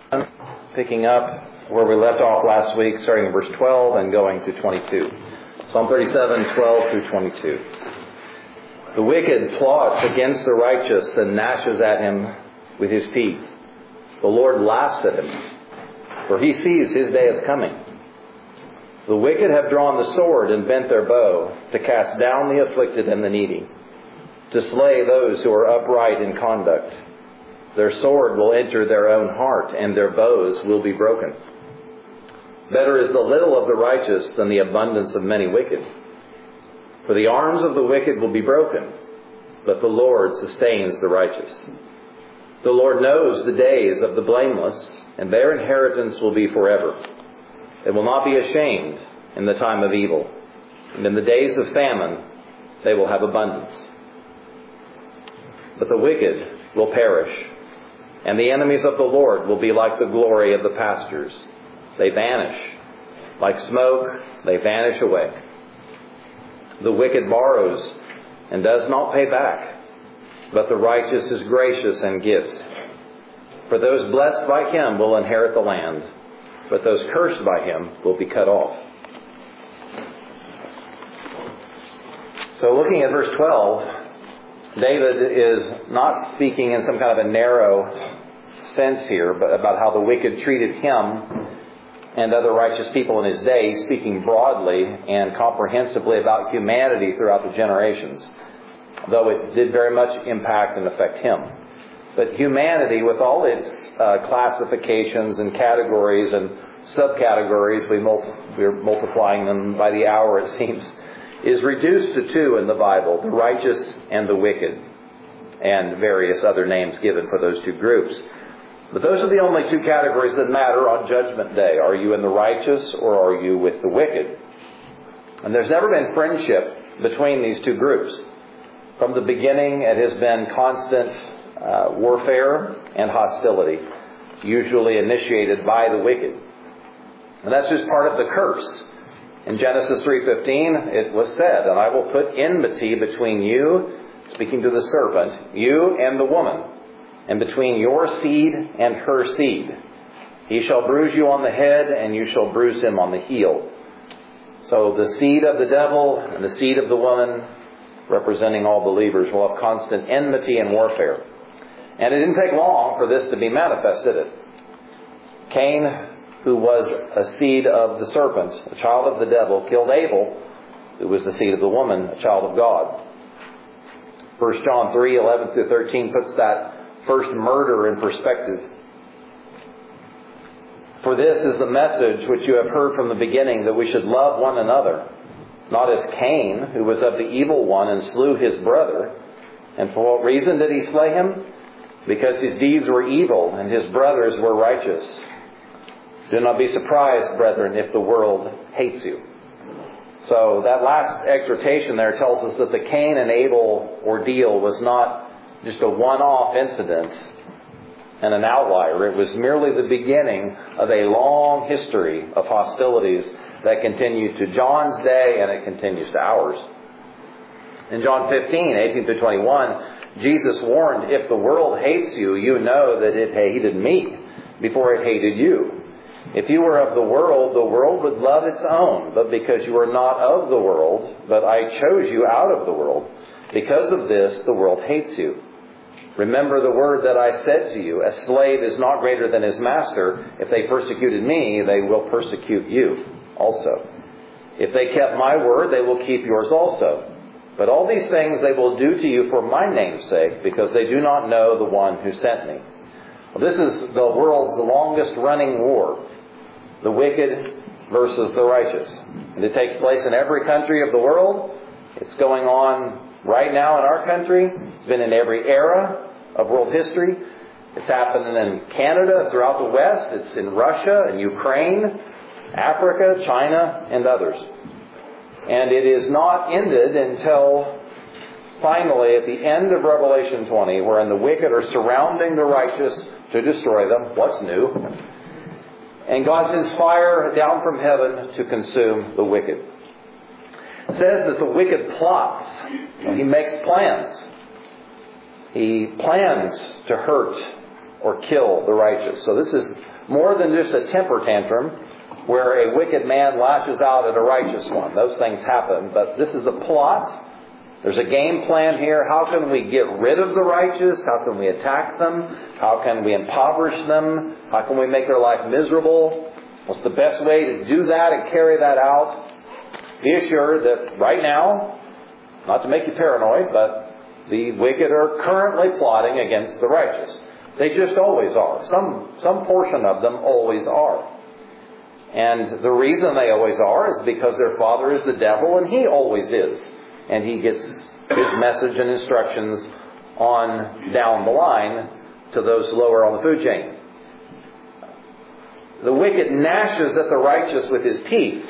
Picking up where we left off last week, starting in verse 12 and going to 22. Psalm 37, 12 through 22. The wicked plots against the righteous and gnashes at him with his teeth. The Lord laughs at him, for he sees his day is coming. The wicked have drawn the sword and bent their bow to cast down the afflicted and the needy, to slay those who are upright in conduct. Their sword will enter their own heart, and their bows will be broken. Better is the little of the righteous than the abundance of many wicked. For the arms of the wicked will be broken, but the Lord sustains the righteous. The Lord knows the days of the blameless, and their inheritance will be forever. They will not be ashamed in the time of evil, and in the days of famine they will have abundance. But the wicked will perish, and the enemies of the Lord will be like the glory of the pastures. They vanish. Like smoke, they vanish away. The wicked borrows and does not pay back, but the righteous is gracious and gives. For those blessed by him will inherit the land, but those cursed by him will be cut off. So looking at verse 12, David is not speaking in some kind of a narrow sense here, but about how the wicked treated him and other righteous people in his day. He's speaking broadly and comprehensively about humanity throughout the generations, though it did very much impact and affect him. But humanity, with all its classifications and categories and subcategories, we're multiplying them by the hour, it seems, is reduced to two in the Bible: the righteous and the wicked, and various other names given for those two groups. But those are the only two categories that matter on Judgment Day. Are you in the righteous or are you with the wicked? And there's never been friendship between these two groups. From the beginning, it has been constant warfare and hostility, usually initiated by the wicked. And that's just part of the curse. In Genesis 3:15, it was said, "And I will put enmity between you," speaking to the serpent, "you and the woman, and between your seed and her seed. He shall bruise you on the head, and you shall bruise him on the heel." So the seed of the devil and the seed of the woman, representing all believers, will have constant enmity and warfare. And it didn't take long for this to be manifest, did it? Cain, who was a seed of the serpent, a child of the devil, killed Abel, who was the seed of the woman, a child of God. 1 John 3:11 through 13 puts that first murder in perspective. "For this is the message which you have heard from the beginning, that we should love one another, not as Cain, who was of the evil one and slew his brother. And for what reason did he slay him? Because his deeds were evil and his brothers were righteous. Do not be surprised, brethren, if the world hates you." So that last exhortation there tells us that the Cain and Abel ordeal was not just a one-off incident and an outlier. It was merely the beginning of a long history of hostilities that continued to John's day, and it continues to ours. In John 15:18 through 21, Jesus warned, "If the world hates you, you know that it hated me before it hated you. If you were of the world would love its own. But because you are not of the world, but I chose you out of the world, because of this the world hates you. Remember the word that I said to you, a slave is not greater than his master. If they persecuted me, they will persecute you also. If they kept my word, they will keep yours also. But all these things they will do to you for my name's sake, because they do not know the one who sent me." Well, this is the world's longest running war, the wicked versus the righteous. And it takes place in every country of the world. It's going on right now in our country. It's been in every era of world history. It's happening in Canada, throughout the West. It's in Russia and Ukraine, Africa, China, and others. And it is not ended until finally at the end of Revelation 20, wherein the wicked are surrounding the righteous to destroy them. What's new? And God sends fire down from heaven to consume the wicked. It says that the wicked plots. He makes plans. He plans to hurt or kill the righteous. So this is more than just a temper tantrum where a wicked man lashes out at a righteous one. Those things happen, but this is the plot. There's a game plan here. How can we get rid of the righteous? How can we attack them? How can we impoverish them? How can we make their life miserable? What's the best way to do that and carry that out? Be assured that right now, not to make you paranoid, but the wicked are currently plotting against the righteous. They just always are. Some portion of them always are. And the reason they always are is because their father is the devil and he always is. And he gets his message and instructions on down the line to those lower on the food chain. The wicked gnashes at the righteous with his teeth,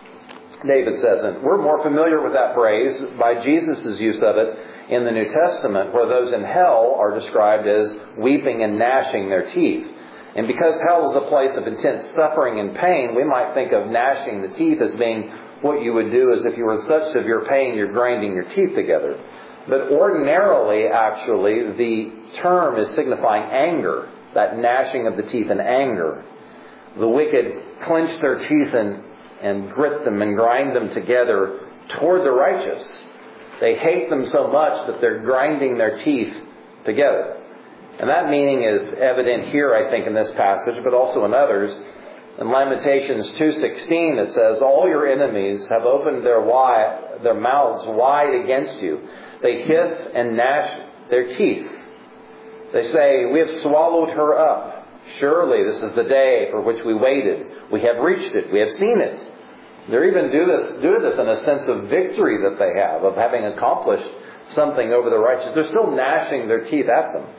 David says. And we're more familiar with that phrase by Jesus' use of it in the New Testament, where those in hell are described as weeping and gnashing their teeth. And because hell is a place of intense suffering and pain, we might think of gnashing the teeth as being what you would do as if you were in such severe pain you're grinding your teeth together. But ordinarily, actually, the term is signifying anger, that gnashing of the teeth in anger. The wicked clench their teeth and grit them and grind them together toward the righteous. They hate them so much that they're grinding their teeth together. And that meaning is evident here, I think, in this passage, but also in others. In Lamentations 2:16, it says, "All your enemies have opened their mouths wide against you. They hiss and gnash their teeth. They say, 'We have swallowed her up. Surely this is the day for which we waited. We have reached it. We have seen it.'" They even do this in a sense of victory that they have, of having accomplished something over the righteous. They're still gnashing their teeth at them.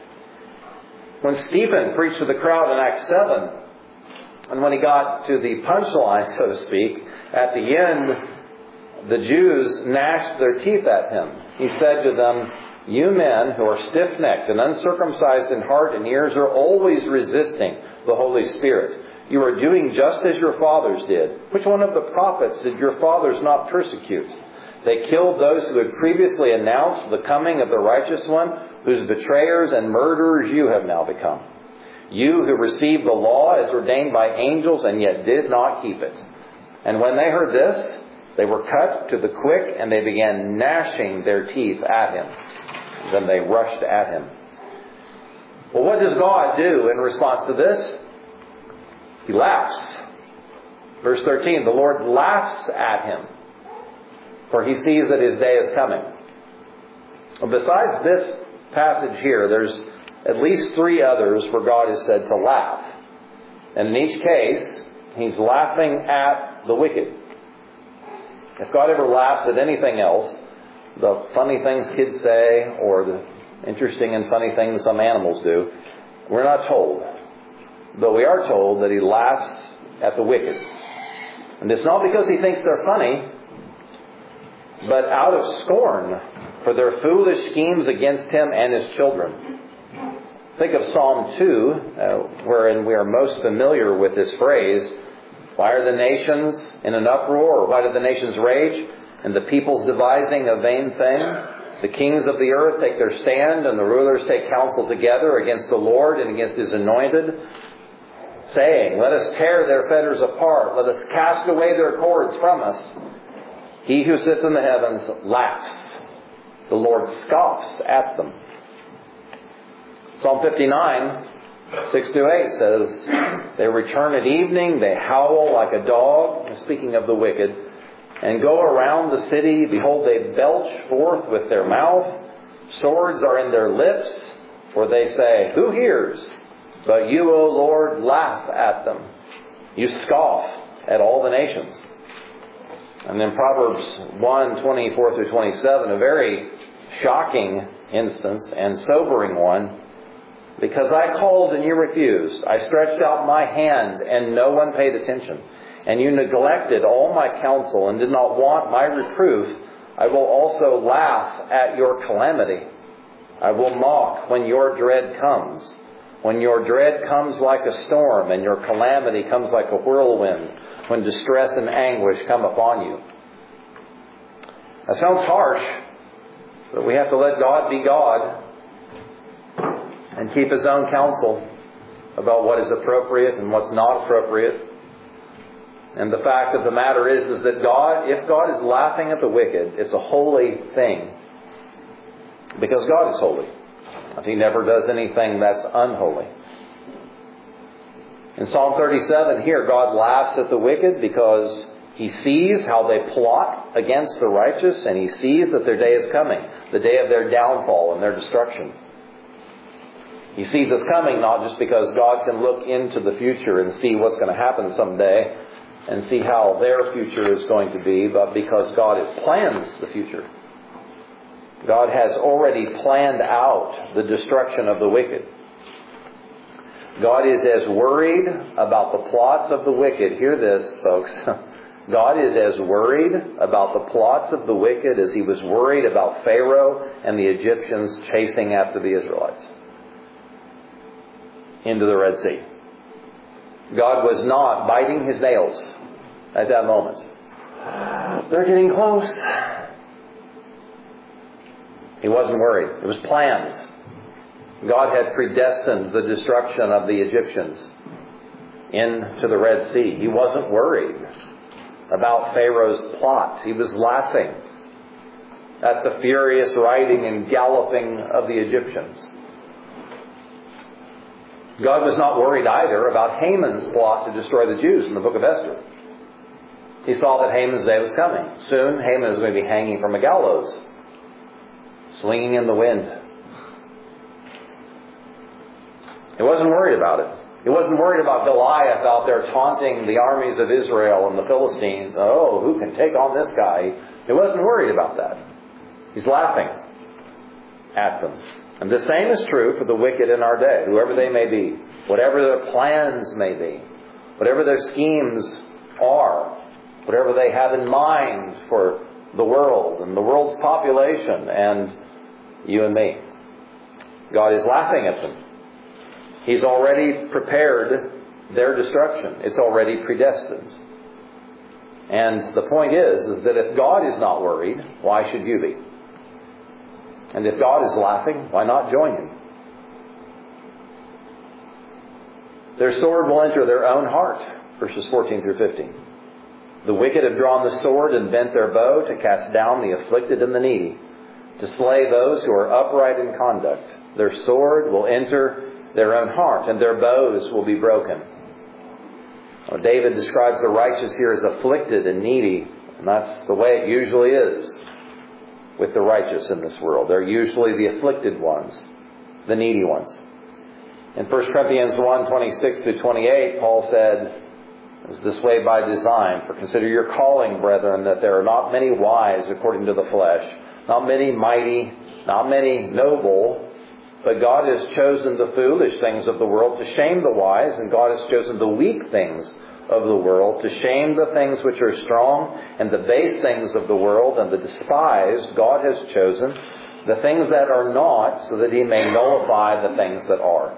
When Stephen preached to the crowd in Acts 7, and when he got to the punchline, so to speak, at the end, the Jews gnashed their teeth at him. He said to them, "You men who are stiff-necked and uncircumcised in heart and ears are always resisting the Holy Spirit. You are doing just as your fathers did. Which one of the prophets did your fathers not persecute? They killed those who had previously announced the coming of the righteous one, whose betrayers and murderers you have now become. You who received the law as ordained by angels and yet did not keep it." And when they heard this, they were cut to the quick and they began gnashing their teeth at him. Then they rushed at him. Well, what does God do in response to this? He laughs. Verse 13, the Lord laughs at him, for he sees that his day is coming. Well, besides this passage here, there's at least 3 others where God is said to laugh. And in each case, he's laughing at the wicked. If God ever laughs at anything else, the funny things kids say or the interesting and funny things some animals do, we're not told. But we are told that he laughs at the wicked. And it's not because he thinks they're funny, but out of scorn for their foolish schemes against him and his children. Think of Psalm 2, wherein we are most familiar with this phrase, "Why are the nations in an uproar? Or why do the nations rage? And the peoples devising a vain thing? The kings of the earth take their stand, and the rulers take counsel together against the Lord and against his anointed, saying, 'Let us tear their fetters apart. Let us cast away their cords from us.' He who sits in the heavens laughs. The Lord scoffs at them." Psalm 59, 6-8 says, "They return at evening, they howl like a dog," speaking of the wicked, "and go around the city. Behold, they belch forth with their mouth. Swords are in their lips, for they say, 'Who hears?' But you, O Lord, laugh at them. You scoff at all the nations." And then Proverbs 1, 24-27, a very shocking instance and sobering one. "Because I called and you refused. I stretched out my hand and no one paid attention. And you neglected all my counsel and did not want my reproof. I will also laugh at your calamity. I will mock when your dread comes. When your dread comes like a storm and your calamity comes like a whirlwind, when distress and anguish come upon you." That sounds harsh, but we have to let God be God and keep his own counsel. about what is appropriate and what's not appropriate. And the fact of the matter is that God, if God is laughing at the wicked, it's a holy thing. Because God is holy. And He never does anything that's unholy. In Psalm 37 here, God laughs at the wicked because He sees how they plot against the righteous, and He sees that their day is coming, the day of their downfall and their destruction. He sees this coming not just because God can look into the future and see what's going to happen someday and see how their future is going to be, but because God plans the future. God has already planned out the destruction of the wicked. God is as worried about the plots of the wicked. Hear this, folks. God is as worried about the plots of the wicked as He was worried about Pharaoh and the Egyptians chasing after the Israelites into the Red Sea. God was not biting His nails at that moment. They're getting close. He wasn't worried. It was planned. God had predestined the destruction of the Egyptians into the Red Sea. He wasn't worried about Pharaoh's plots. He was laughing at the furious riding and galloping of the Egyptians. God was not worried either about Haman's plot to destroy the Jews in the book of Esther. He saw that Haman's day was coming. Soon Haman is going to be hanging from a gallows, swinging in the wind. He wasn't worried about it. He wasn't worried about Goliath out there taunting the armies of Israel and the Philistines. Oh, who can take on this guy? He wasn't worried about that. He's laughing at them. And the same is true for the wicked in our day, whoever they may be, whatever their plans may be, whatever their schemes are, whatever they have in mind for the world and the world's population and you and me. God is laughing at them. He's already prepared their destruction. It's already predestined. And the point is that if God is not worried, why should you be? And if God is laughing, why not join Him? Their sword will enter their own heart, verses 14 through 15. The wicked have drawn the sword and bent their bow to cast down the afflicted and the needy, to slay those who are upright in conduct. Their sword will enter their own heart, and their bows will be broken. Well, David describes the righteous here as afflicted and needy, and that's the way it usually is with the righteous in this world. They're usually the afflicted ones, the needy ones. In 1 Corinthians 1:26-28, Paul said, "It's this way by design, for consider your calling, brethren, that there are not many wise according to the flesh, not many mighty, not many noble, but God has chosen the foolish things of the world to shame the wise, and God has chosen the weak things of the world to shame the things which are strong, and the base things of the world, and the despised God has chosen, the things that are not, so that He may nullify the things that are."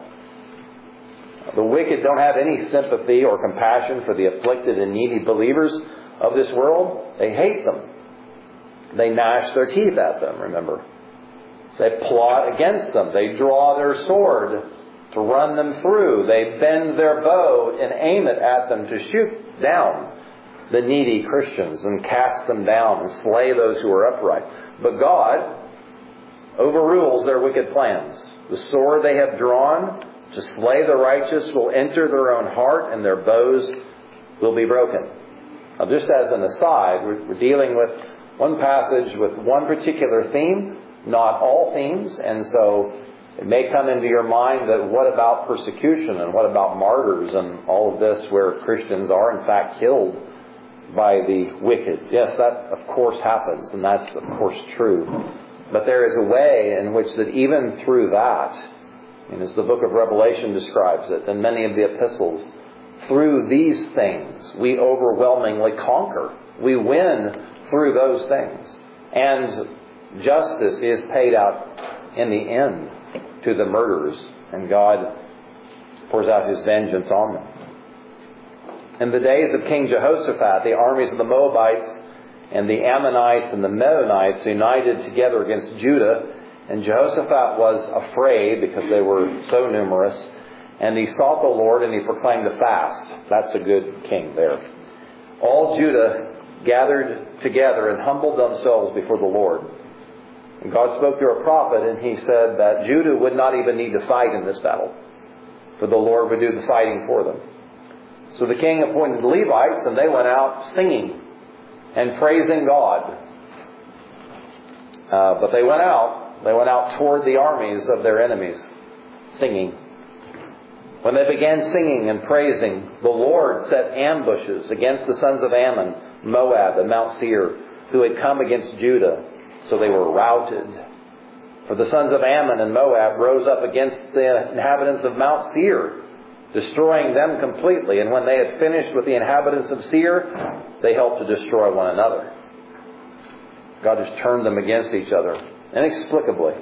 The wicked don't have any sympathy or compassion for the afflicted and needy believers of this world. They hate them. They gnash their teeth at them, remember. They plot against them. They draw their sword to run them through. They bend their bow and aim it at them to shoot down the needy Christians and cast them down and slay those who are upright. But God overrules their wicked plans. The sword they have drawn to slay the righteous will enter their own heart, and their bows will be broken. Now, just as an aside, we're dealing with one passage with one particular theme, not all themes, and so it may come into your mind that what about persecution and what about martyrs and all of this where Christians are in fact killed by the wicked? Yes, that of course happens, and that's of course true. But there is a way in which that even through that, and as the book of Revelation describes it, and many of the epistles, through these things we overwhelmingly conquer. We win through those things. And justice is paid out in the end to the murderers, and God pours out His vengeance on them. In the days of King Jehoshaphat, the armies of the Moabites and the Ammonites and the Meunites united together against Judah, and Jehoshaphat was afraid because they were so numerous, And he sought the Lord, and he proclaimed a fast. That's a good king there. All Judah gathered together and humbled themselves before the Lord. And God spoke through a prophet, and he said that Judah would not even need to fight in this battle, for the Lord would do the fighting for them. So the king appointed Levites, and they went out singing and praising God. But they went out toward the armies of their enemies, singing. When they began singing and praising, the Lord set ambushes against the sons of Ammon, Moab, and Mount Seir, who had come against Judah, so they were routed. For the sons of Ammon and Moab rose up against the inhabitants of Mount Seir, destroying them completely. And when they had finished with the inhabitants of Seir, they helped to destroy one another. God just turned them against each other, inexplicably.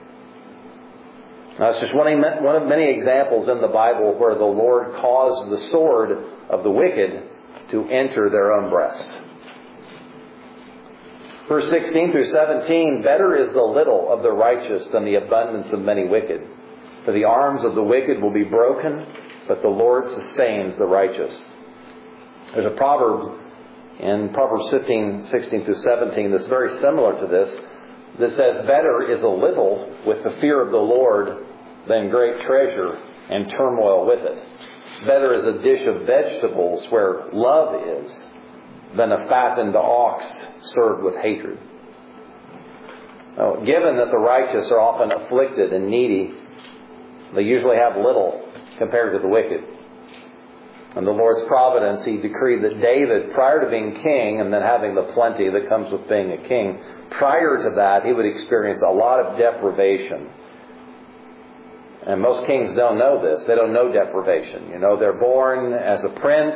Now, it's just one of many examples in the Bible where the Lord caused the sword of the wicked to enter their own breast. Verse 16 through 17, better is the little of the righteous than the abundance of many wicked. For the arms of the wicked will be broken, but the Lord sustains the righteous. There's a proverb in Proverbs 15, 16 through 17 that's very similar to this. That says, better is a little with the fear of the Lord than great treasure and turmoil with it. Better is a dish of vegetables where love is than a fattened ox served with hatred. Now, given that the righteous are often afflicted and needy, they usually have little compared to the wicked. In the Lord's providence, He decreed that David, prior to being king and then having the plenty that comes with being a king, prior to that, he would experience a lot of deprivation. And most kings don't know this. They don't know deprivation. You know, they're born as a prince,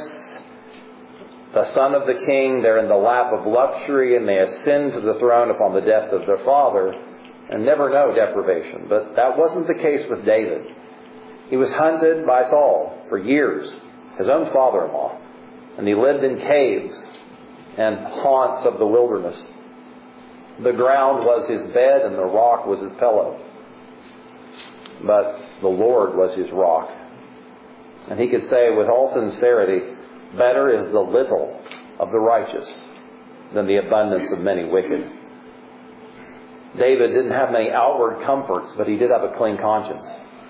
the son of the king. They're in the lap of luxury, and they ascend to the throne upon the death of their father and never know deprivation. But that wasn't the case with David. He was hunted by Saul for years, his own father-in-law. And he lived in caves and haunts of the wilderness. The ground was his bed and the rock was his pillow. But the Lord was his rock. And he could say with all sincerity, better is the little of the righteous than the abundance of many wicked. David didn't have many outward comforts, but he did have a clean conscience.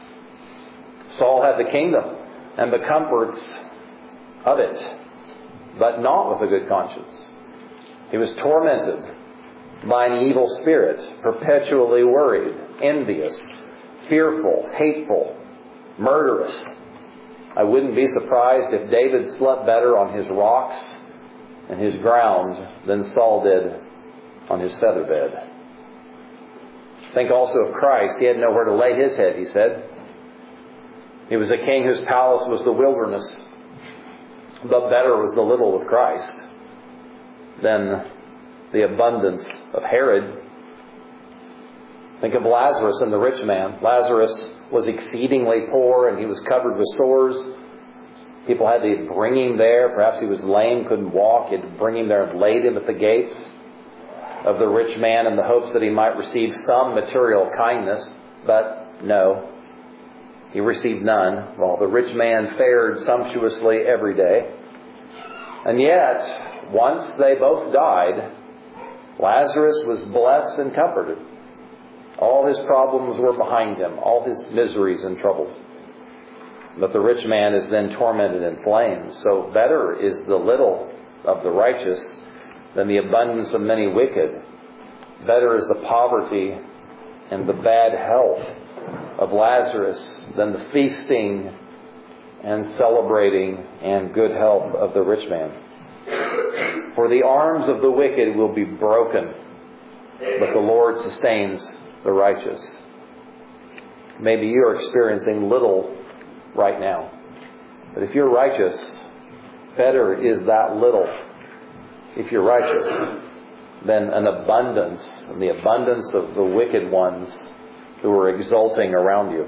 Saul had the kingdom and the comforts of it, but not with a good conscience. He was tormented by an evil spirit, perpetually worried, envious, fearful, hateful, murderous. I wouldn't be surprised if David slept better on his rocks and his ground than Saul did on his feather bed. Think also of Christ. He had nowhere to lay his head, he said. He was a king whose palace was the wilderness. But better was the little with Christ than the abundance of Herod. Think of Lazarus and the rich man. Lazarus was exceedingly poor and he was covered with sores. People had to bring him there. Perhaps he was lame, couldn't walk. He had to bring him there and laid him at the gates of the rich man in the hopes that he might receive some material kindness. But no, he received none, while the rich man fared sumptuously every day. And yet, once they both died, Lazarus was blessed and comforted. All his problems were behind him, all his miseries and troubles. But the rich man is then tormented in flames. So better is the little of the righteous than the abundance of many wicked. Better is the poverty and the bad health of Lazarus than the feasting and celebrating and good health of the rich man. For the arms of the wicked will be broken, but the Lord sustains the righteous. Maybe you are experiencing little right now. But if you're righteous, better is that little, if you're righteous, than an abundance, and the abundance of the wicked ones who are exulting around you.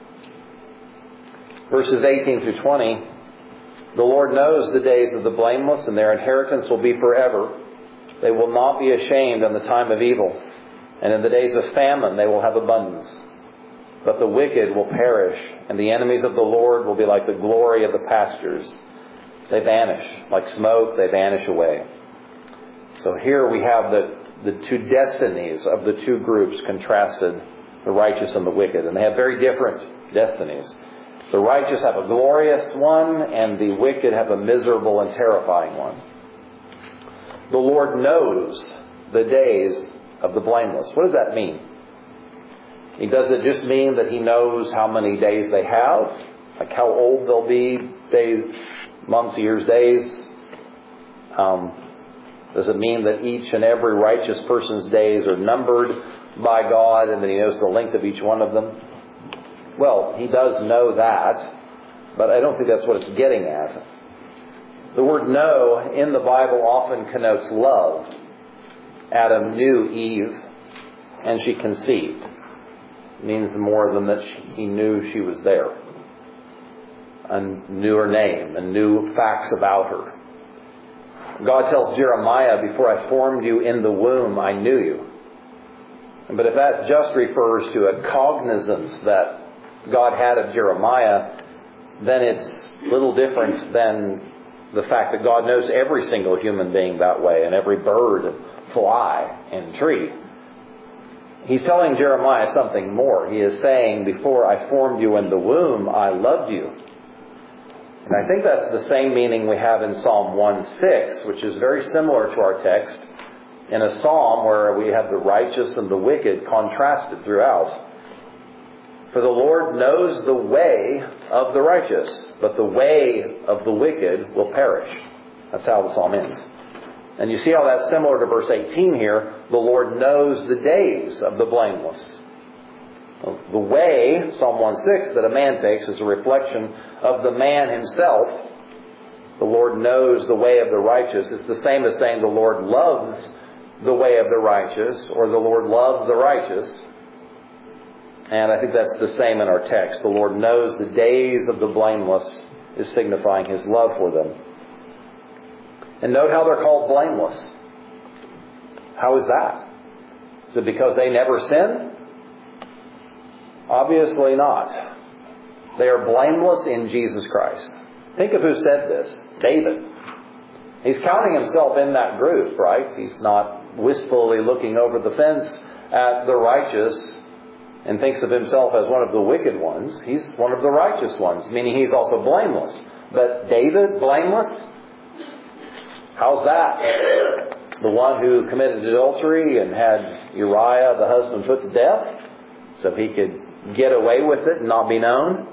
Verses 18 through 20, the Lord knows the days of the blameless, and their inheritance will be forever. They will not be ashamed in the time of evil, and in the days of famine they will have abundance. but the wicked will perish, and the enemies of the Lord will be like the glory of the pastures. They vanish. Like smoke, they vanish away. So here we have the two destinies of the two groups contrasted, the righteous and the wicked. And they have very different destinies. The righteous have a glorious one, and the wicked have a miserable and terrifying one. The Lord knows the days of the blameless. What does that mean? Does it just mean that He knows how many days they have? Like how old they'll be? Days, months, years, days? Does it mean that each and every righteous person's days are numbered by God and that He knows the length of each one of them? Well, He does know that, but I don't think that's what it's getting at. The word know in the Bible often connotes love. Adam knew Eve, and she conceived. It means more than that he knew she was there, and knew her name, and knew facts about her. God tells Jeremiah, before I formed you in the womb, I knew you. But if that just refers to a cognizance that God had of Jeremiah, then it's little different than the fact that God knows every single human being that way, and every bird and fly and tree. He's telling Jeremiah something more. He is saying, before I formed you in the womb, I loved you. And I think that's the same meaning we have in Psalm 1:6, which is very similar to our text, in a psalm where we have the righteous and the wicked contrasted throughout. For the Lord knows the way of the righteous, but the way of the wicked will perish. That's how the psalm ends. And you see how that's similar to verse 18 here. The Lord knows the days of the blameless. The way, Psalm 1:6, that a man takes is a reflection of the man himself. The Lord knows the way of the righteous. It's the same as saying the Lord loves the way of the righteous, or the Lord loves the righteous. And I think that's the same in our text. The Lord knows the days of the blameless is signifying His love for them. And note how they're called blameless. How is that? Is it because they never sin? Obviously not. They are blameless in Jesus Christ. Think of who said this. David. He's counting himself in that group, right? He's not wistfully looking over the fence at the righteous and thinks of himself as one of the wicked ones. He's one of the righteous ones, meaning he's also blameless. But David, blameless? How's that? The one who committed adultery and had Uriah, the husband, put to death so he could get away with it and not be known?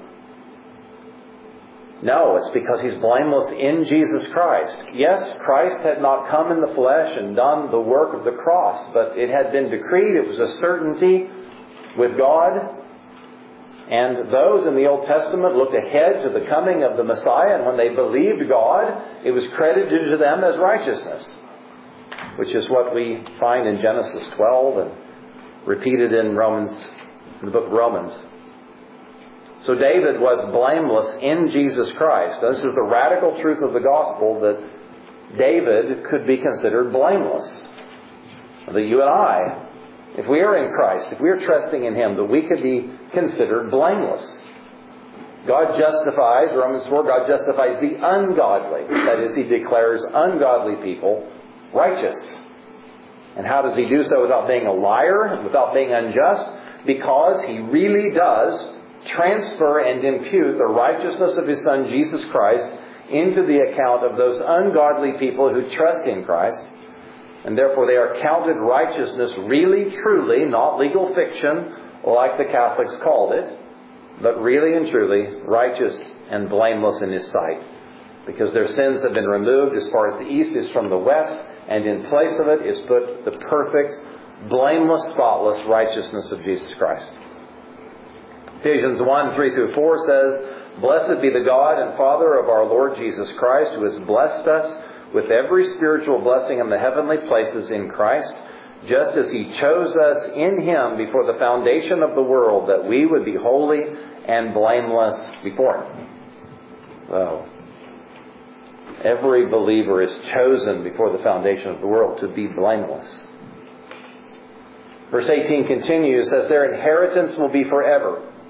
No, it's because he's blameless in Jesus Christ. Yes, Christ had not come in the flesh and done the work of the cross, but it had been decreed. It was a certainty with God. And those in the Old Testament looked ahead to the coming of the Messiah, and when they believed God, it was credited to them as righteousness, which is what we find in Genesis 12 and repeated in the book of Romans. So David was blameless in Jesus Christ. This is the radical truth of the gospel, that David could be considered blameless. That you and I, if we are in Christ, if we are trusting in Him, that we could be considered blameless. God justifies, Romans 4, God justifies the ungodly. That is, He declares ungodly people righteous. And how does He do so without being a liar, without being unjust? Because He really does transfer and impute the righteousness of His Son, Jesus Christ, into the account of those ungodly people who trust in Christ. And therefore they are counted righteousness really, truly, not legal fiction like the Catholics called it, but really and truly righteous and blameless in His sight. Because their sins have been removed as far as the east is from the west, and in place of it is put the perfect, blameless, spotless righteousness of Jesus Christ. Ephesians 1, 3 through 4 says, "Blessed be the God and Father of our Lord Jesus Christ, who has blessed us with every spiritual blessing in the heavenly places in Christ, just as He chose us in Him before the foundation of the world, that we would be holy and blameless before Him." Well, every believer is chosen before the foundation of the world to be blameless. Verse 18 continues, says, "Their inheritance will be forever,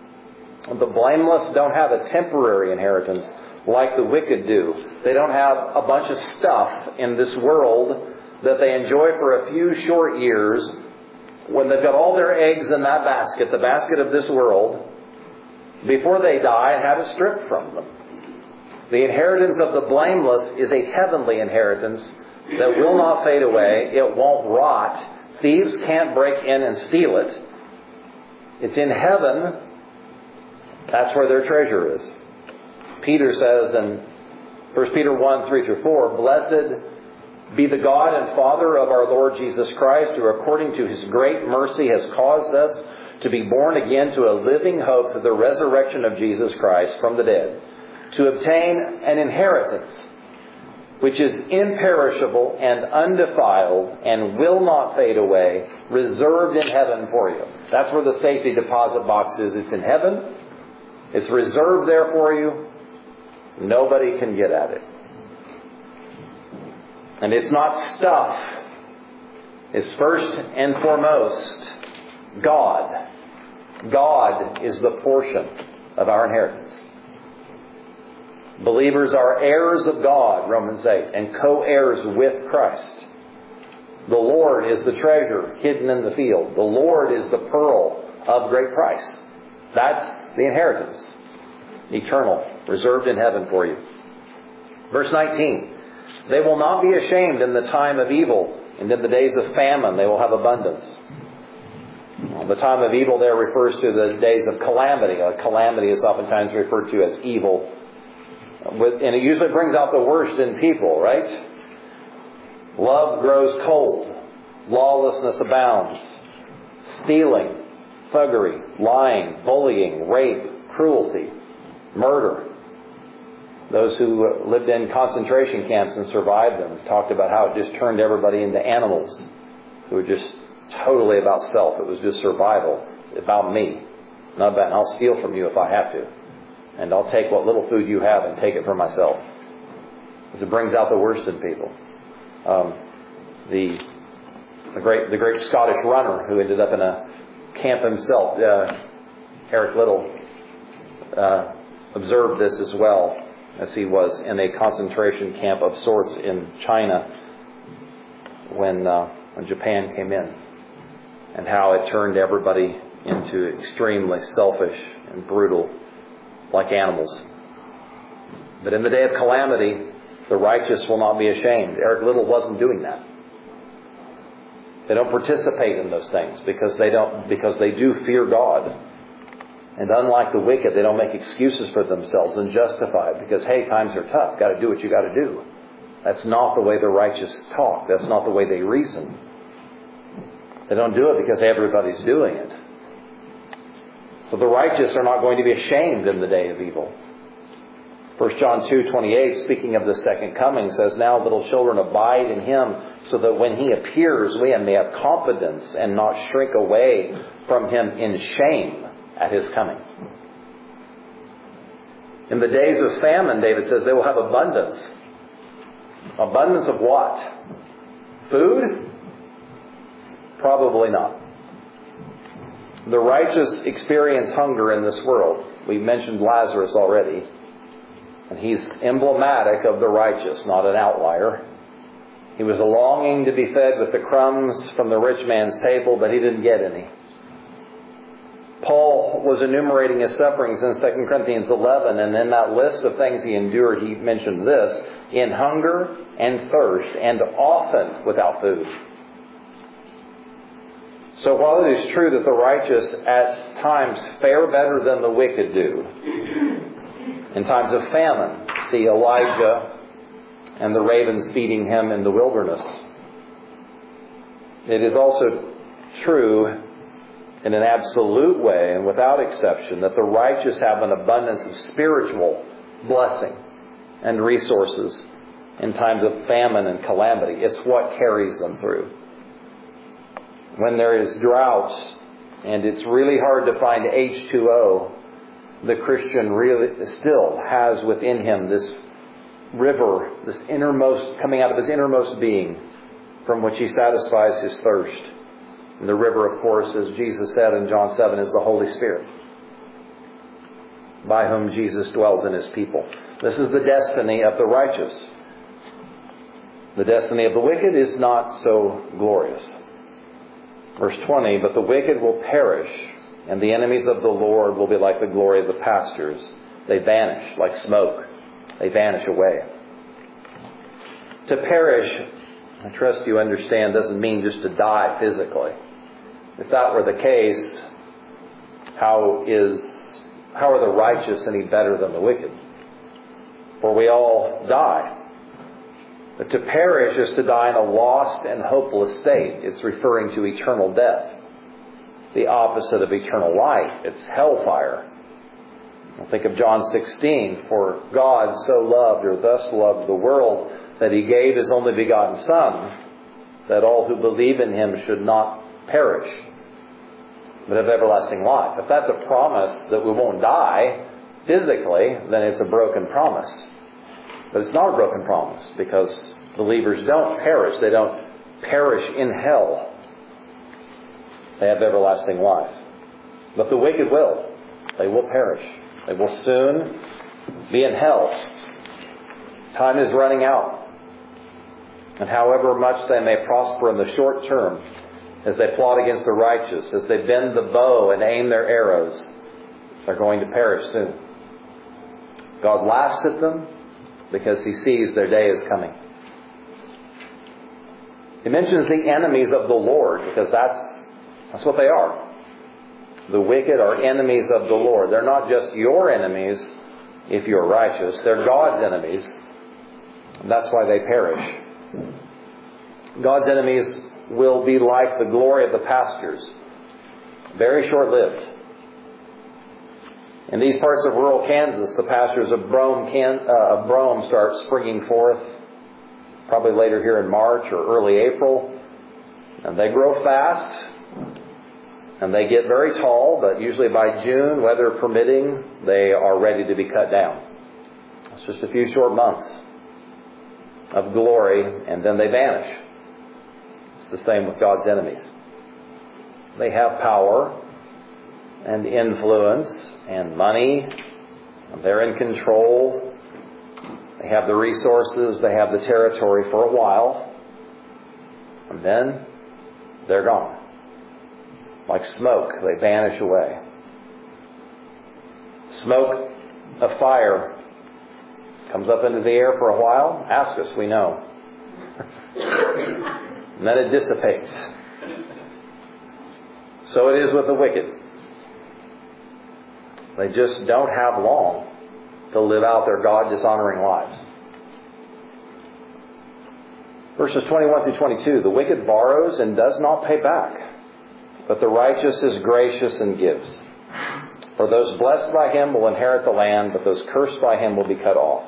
The blameless don't have a temporary inheritance like the wicked do. They don't have a bunch of stuff in this world that they enjoy for a few short years when they've got all their eggs in that basket, the basket of this world, before they die and have it stripped from them. The inheritance of the blameless is a heavenly inheritance that will not fade away. It won't rot. Thieves can't break in and steal it. It's in heaven. That's where their treasure is. Peter says in 1 Peter 1, 3 through 4, Blessed be the God and Father of our Lord Jesus Christ, who according to His great mercy has caused us to be born again to a living hope through the resurrection of Jesus Christ from the dead, to obtain an inheritance which is imperishable and undefiled and will not fade away, reserved in heaven for you. That's where the safety deposit box is. It's in heaven. It's reserved there for you. Nobody can get at it. And it's not stuff. It's first and foremost God. God is the portion of our inheritance. Believers are heirs of God, Romans 8, and co-heirs with Christ. The Lord is the treasure hidden in the field. The Lord is the pearl of great price. That's the inheritance. Eternal, reserved in heaven for you. Verse 19. They will not be ashamed in the time of evil, and in the days of famine they will have abundance. The time of evil there refers to the days of calamity. Calamity is oftentimes referred to as evil. And it usually brings out the worst in people, right? Love grows cold. Lawlessness abounds. Stealing, thuggery, lying, bullying, rape, cruelty, murder. Those who lived in concentration camps and survived them talked about how it just turned everybody into animals who were just totally about self. It was just survival. It's about me. Not about, I'll steal from you if I have to. And I'll take what little food you have and take it for myself. Because it brings out the worst in people. The great Scottish runner who ended up in a camp himself, Eric Liddell, observed this as well, as he was in a concentration camp of sorts in China when Japan came in, and how it turned everybody into extremely selfish and brutal, like animals. But in the day of calamity, the righteous will not be ashamed. Eric Liddell wasn't doing that. They don't participate in those things because they do fear God. And unlike the wicked, they don't make excuses for themselves and justify it because, hey, times are tough. Got to do what you got to do. That's not the way the righteous talk. That's not the way they reason. They don't do it because everybody's doing it. So the righteous are not going to be ashamed in the day of evil. 1 John 2:28, speaking of the second coming, says, Now, little children, abide in Him, so that when He appears, we may have confidence and not shrink away from Him in shame at His coming. In the days of famine, David says, they will have abundance. Abundance of what? Food? Probably not. The righteous experience hunger in this world. We mentioned Lazarus already. And he's emblematic of the righteous, not an outlier. He was longing to be fed with the crumbs from the rich man's table, but he didn't get any. Paul was enumerating his sufferings in 2 Corinthians 11, and in that list of things he endured, he mentioned this: in hunger and thirst, and often without food. So while it is true that the righteous at times fare better than the wicked do, in times of famine, see Elijah and the ravens feeding him in the wilderness, it is also true in an absolute way and without exception that the righteous have an abundance of spiritual blessing and resources in times of famine and calamity. It's what carries them through. When there is drought and it's really hard to find H2O, the Christian really still has within him this river, this innermost, coming out of his innermost being, from which he satisfies his thirst. And the river, of course, as Jesus said in John 7, is the Holy Spirit. by whom Jesus dwells in His people. This is the destiny of the righteous. The destiny of the wicked is not so glorious. Verse 20, but the wicked will perish, and the enemies of the Lord will be like the glory of the pastures. They vanish like smoke. They vanish away. To perish, I trust you understand, doesn't mean just to die physically. If that were the case, how are the righteous any better than the wicked? For we all die. But to perish is to die in a lost and hopeless state. It's referring to eternal death. The opposite of eternal life. It's hellfire. Think of John 16. For God so loved, or thus loved the world, that He gave His only begotten Son, that all who believe in Him should not perish, but have everlasting life. If that's a promise that we won't die physically, then it's a broken promise. But it's not a broken promise, because believers don't perish. They don't perish in hell. They have everlasting life. But the wicked will. They will perish. They will soon be in hell. Time is running out. And however much they may prosper in the short term, as they plot against the righteous, as they bend the bow and aim their arrows, they're going to perish soon. God laughs at them because He sees their day is coming. He mentions the enemies of the Lord, because that's what they are. The wicked are enemies of the Lord. They're not just your enemies if you're righteous. They're God's enemies. And that's why they perish. God's enemies will be like the glory of the pastures. Very short-lived. In these parts of rural Kansas, the pastures of brome start springing forth probably later here in March or early April. And they grow fast. And they get very tall, but usually by June, weather permitting, they are ready to be cut down. It's just a few short months of glory, and then they vanish. It's the same with God's enemies. They have power and influence and money. And they're in control. They have the resources. They have the territory for a while. And then they're gone. Like smoke, they vanish away. Smoke of fire comes up into the air for a while. Ask us, we know. And then it dissipates. So it is with the wicked. They just don't have long to live out their God-dishonoring lives. Verses 21 through 22, the wicked borrows and does not pay back, but the righteous is gracious and gives. For those blessed by Him will inherit the land, but those cursed by Him will be cut off.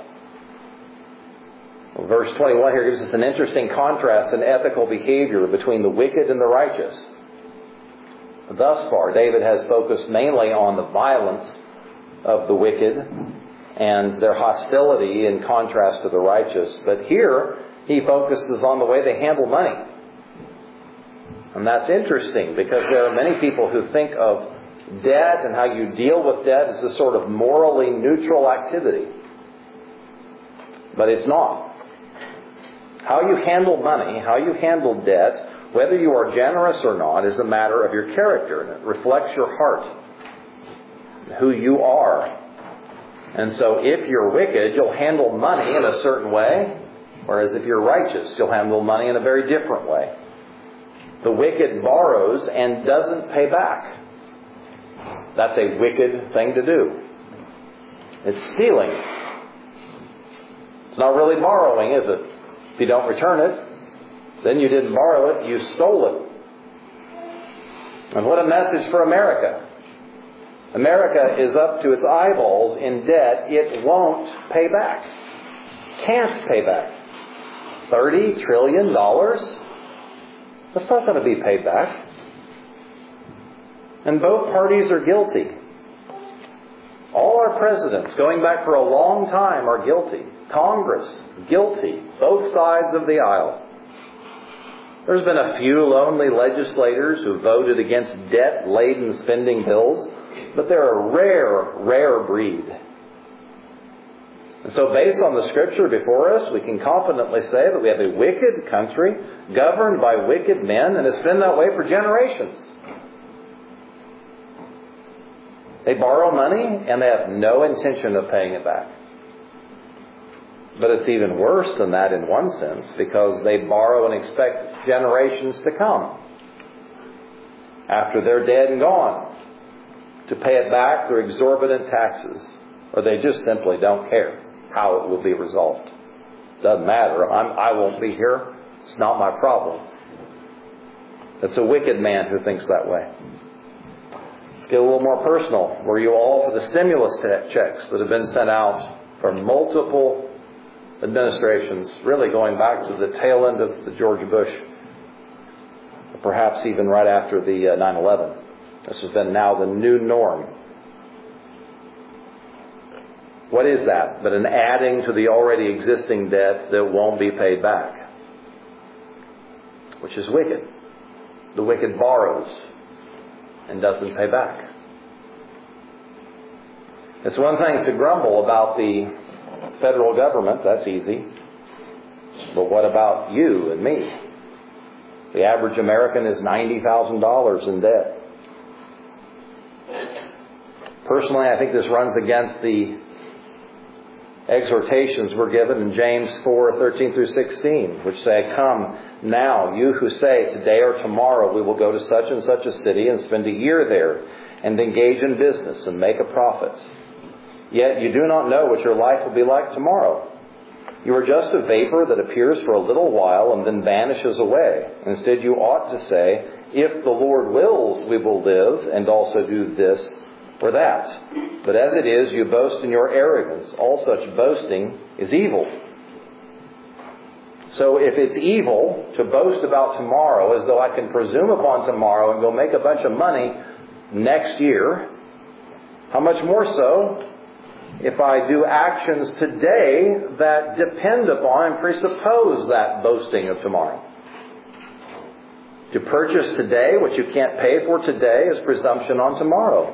Well, verse 21 here gives us an interesting contrast in ethical behavior between the wicked and the righteous. Thus far, David has focused mainly on the violence of the wicked and their hostility in contrast to the righteous. But here, he focuses on the way they handle money. And that's interesting, because there are many people who think of debt and how you deal with debt as a sort of morally neutral activity. But it's not. How you handle money, how you handle debt, whether you are generous or not, is a matter of your character. And it reflects your heart, who you are. And so if you're wicked, you'll handle money in a certain way. Whereas if you're righteous, you'll handle money in a very different way. The wicked borrows and doesn't pay back. That's a wicked thing to do. It's stealing. It's not really borrowing, is it? If you don't return it, then you didn't borrow it, you stole it. And what a message for America. America is up to its eyeballs in debt. It won't pay back. Can't pay back. $30 trillion? That's not going to be paid back. And both parties are guilty. All our presidents, going back for a long time, are guilty. Congress, guilty. Both sides of the aisle. There's been a few lonely legislators who voted against debt-laden spending bills, but they're a rare breed. And so based on the Scripture before us, we can confidently say that we have a wicked country governed by wicked men, and it's been that way for generations. They borrow money and they have no intention of paying it back. But it's even worse than that in one sense, because they borrow and expect generations to come, after they're dead and gone, to pay it back through exorbitant taxes, or they just simply don't care how it will be resolved. Doesn't matter. I won't be here. It's not my problem. It's a wicked man who thinks that way. Let's get a little more personal. Were you all for the stimulus checks that have been sent out for multiple administrations, really going back to the tail end of the George Bush, perhaps even right after the 9/11? This has been now the new norm. What is that but an adding to the already existing debt that won't be paid back? Which is wicked. The wicked borrows and doesn't pay back. It's one thing to grumble about the federal government. That's easy. But what about you and me? The average American is $90,000 in debt. Personally, I think this runs against the exhortations we're given in James 4:13 through 16, which say, "Come now, you who say, today or tomorrow we will go to such and such a city and spend a year there and engage in business and make a profit. Yet you do not know what your life will be like tomorrow. You are just a vapor that appears for a little while and then vanishes away. Instead, you ought to say, if the Lord wills, we will live and also do this or that. But as it is, you boast in your arrogance. All such boasting is evil." So if it's evil to boast about tomorrow as though I can presume upon tomorrow and go make a bunch of money next year, how much more so if I do actions today that depend upon and presuppose that boasting of tomorrow? To purchase today what you can't pay for today is presumption on tomorrow.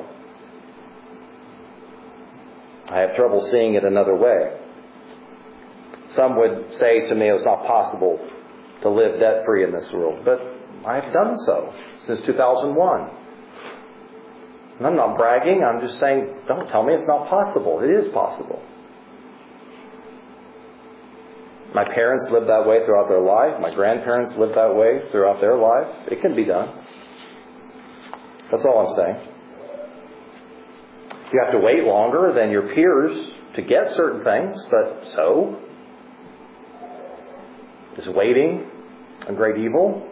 I have trouble seeing it another way. Some would say to me it's not possible to live debt-free in this world, but I have done so since 2001. And I'm not bragging, I'm just saying, don't tell me it's not possible. It is possible. My parents lived that way throughout their life. My grandparents lived that way throughout their life. It can be done. That's all I'm saying. You have to wait longer than your peers to get certain things, but so is waiting a great evil?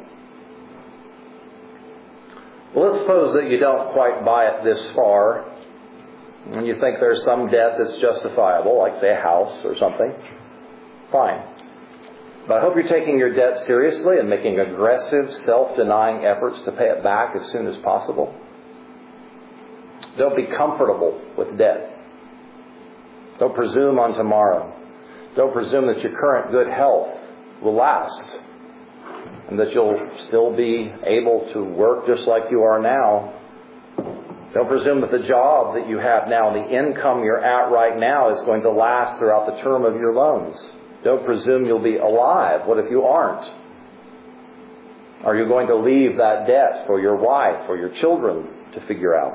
Well, let's suppose that you don't quite buy it this far, and you think there's some debt that's justifiable, like say a house or something. Fine. But I hope you're taking your debt seriously and making aggressive, self-denying efforts to pay it back as soon as possible. Don't be comfortable with debt. Don't presume on tomorrow. Don't presume that your current good health will last and that you'll still be able to work just like you are now. Don't presume that the job that you have now and the income you're at right now is going to last throughout the term of your loans. Don't presume you'll be alive. What if you aren't? Are you going to leave that debt for your wife or your children to figure out?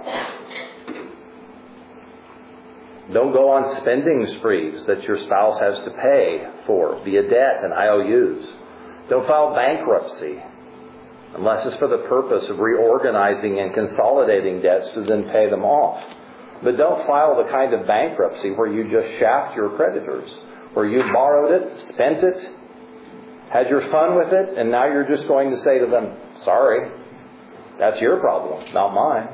Don't go on spending sprees that your spouse has to pay for via debt and IOUs. Don't file bankruptcy unless it's for the purpose of reorganizing and consolidating debts to then pay them off. But don't file the kind of bankruptcy where you just shaft your creditors, where you borrowed it, spent it, had your fun with it, and now you're just going to say to them, sorry, that's your problem, not mine.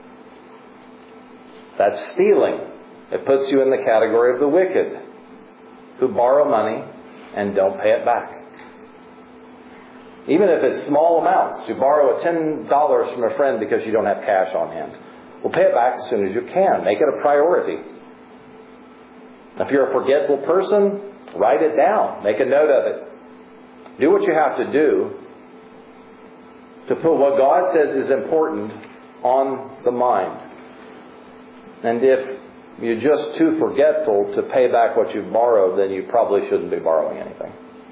That's stealing. It puts you in the category of the wicked who borrow money and don't pay it back. Even if it's small amounts, you borrow $10 from a friend because you don't have cash on hand. Well, pay it back as soon as you can. Make it a priority. If you're a forgetful person, write it down. Make a note of it. Do what you have to do to put what God says is important on the mind. And if you're just too forgetful to pay back what you've borrowed, then you probably shouldn't be borrowing anything.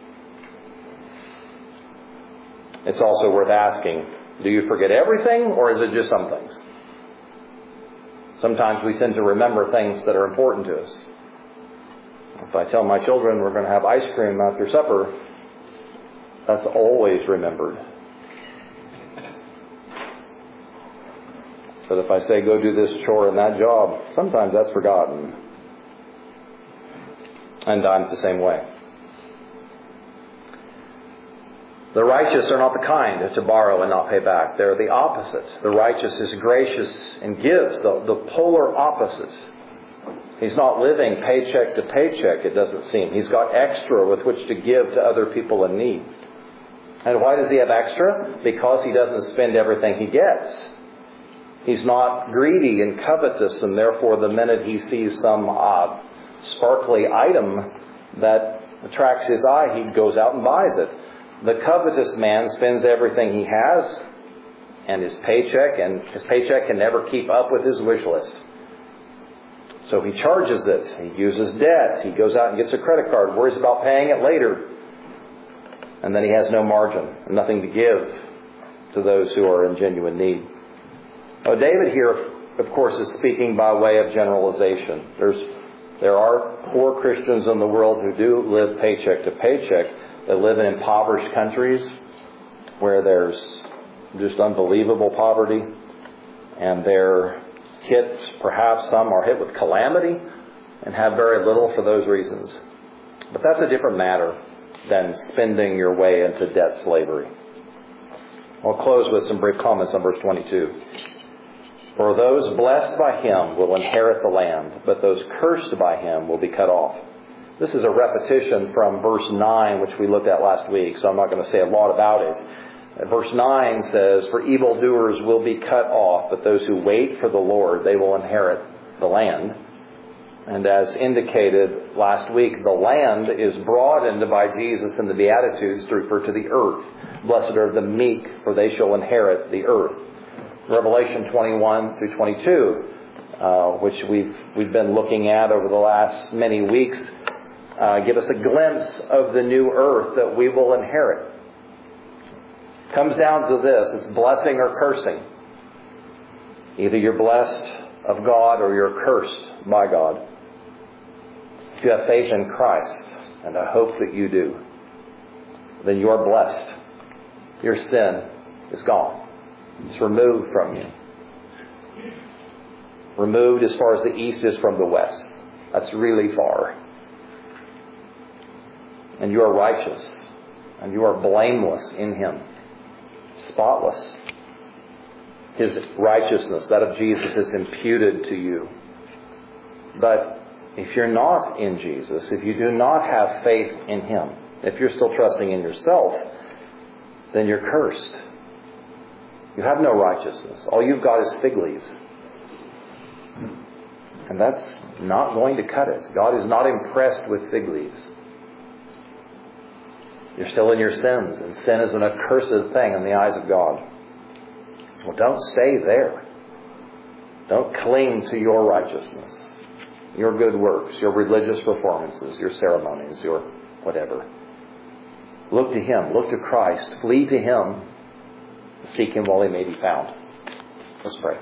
It's also worth asking, do you forget everything, or is it just some things? Sometimes we tend to remember things that are important to us. If I tell my children we're going to have ice cream after supper, that's always remembered. But if I say go do this chore and that job, sometimes that's forgotten. And I'm the same way. The righteous are not the kind to borrow and not pay back. They're the opposite. The righteous is gracious and gives, the polar opposite. He's not living paycheck to paycheck, it doesn't seem. He's got extra with which to give to other people in need. And why does he have extra? Because he doesn't spend everything he gets. He's not greedy and covetous, and therefore the minute he sees some sparkly item that attracts his eye, he goes out and buys it. The covetous man spends everything he has and his paycheck can never keep up with his wish list. So he charges it. He uses debt. He goes out and gets a credit card, worries about paying it later. And then he has no margin, nothing to give to those who are in genuine need. Now, David here, of course, is speaking by way of generalization. There are poor Christians in the world who do live paycheck to paycheck. They live in impoverished countries where there's just unbelievable poverty. And they're hit, perhaps some are hit with calamity and have very little for those reasons. But that's a different matter than spending your way into debt slavery. I'll close with some brief comments on verse 22. For those blessed by him will inherit the land, but those cursed by him will be cut off. This is a repetition from verse 9, which we looked at last week, so I'm not going to say a lot about it. Verse 9 says, for evildoers will be cut off, but those who wait for the Lord, they will inherit the land. And as indicated last week, the land is broadened by Jesus in the Beatitudes to refer to the earth. Blessed are the meek, for they shall inherit the earth. Revelation 21 through 22, which we've been looking at over the last many weeks, give us a glimpse of the new earth that we will inherit. Comes down to this, it's blessing or cursing. Either you're blessed of God or you're cursed by God. If you have faith in Christ, and I hope that you do, then you are blessed. Your sin is gone. It's removed from you. Removed as far as the east is from the west. That's really far. And you are righteous. And you are blameless in him. Spotless. His righteousness, that of Jesus, is imputed to you. But if you're not in Jesus, if you do not have faith in him, if you're still trusting in yourself, then you're cursed. You have no righteousness. All you've got is fig leaves. And that's not going to cut it. God is not impressed with fig leaves. You're still in your sins, and sin is an accursed thing in the eyes of God. Well, don't stay there. Don't cling to your righteousness, your good works, your religious performances, your ceremonies, your whatever. Look to him. Look to Christ. Flee to him. Seek him while he may be found. Let's pray.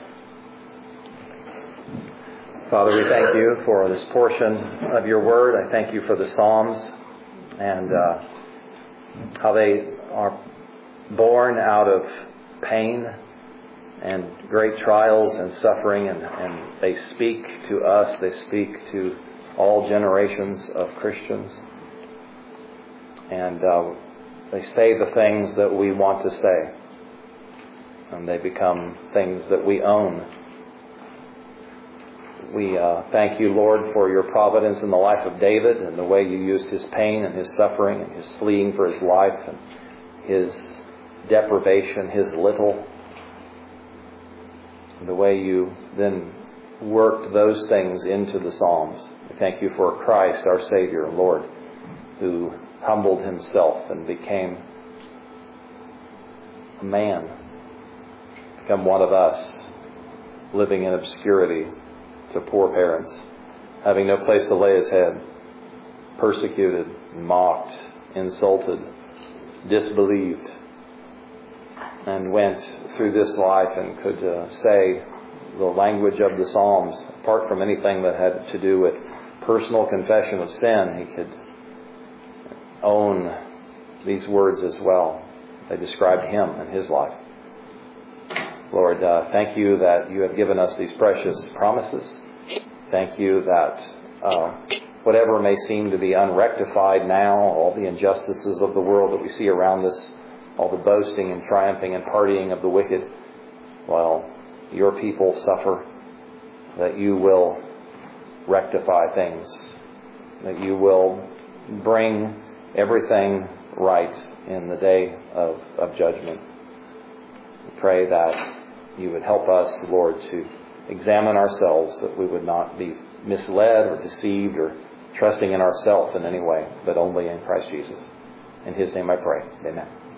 Father, we thank you for this portion of your word. I thank you for the Psalms and how they are born out of pain and great trials and suffering, and they speak to us. They speak to all generations of Christians. And they say the things that we want to say. And they become things that we own. We thank you, Lord, for your providence in the life of David and the way you used his pain and his suffering and his fleeing for his life and his deprivation, his little. And the way you then worked those things into the Psalms. We thank you for Christ, our Savior and Lord, who humbled himself and became a man become one of us, living in obscurity to poor parents, having no place to lay his head, persecuted, mocked, insulted, disbelieved, and went through this life and could say the language of the Psalms, apart from anything that had to do with personal confession of sin. He could own these words as well. They described him and his life. Lord, thank you that you have given us these precious promises. Thank you that whatever may seem to be unrectified now, all the injustices of the world that we see around us, all the boasting and triumphing and partying of the wicked, while your people suffer, that you will rectify things, that you will bring everything right in the day of judgment. We pray that you would help us, Lord, to examine ourselves, that we would not be misled or deceived or trusting in ourselves in any way, but only in Christ Jesus. In his name I pray. Amen.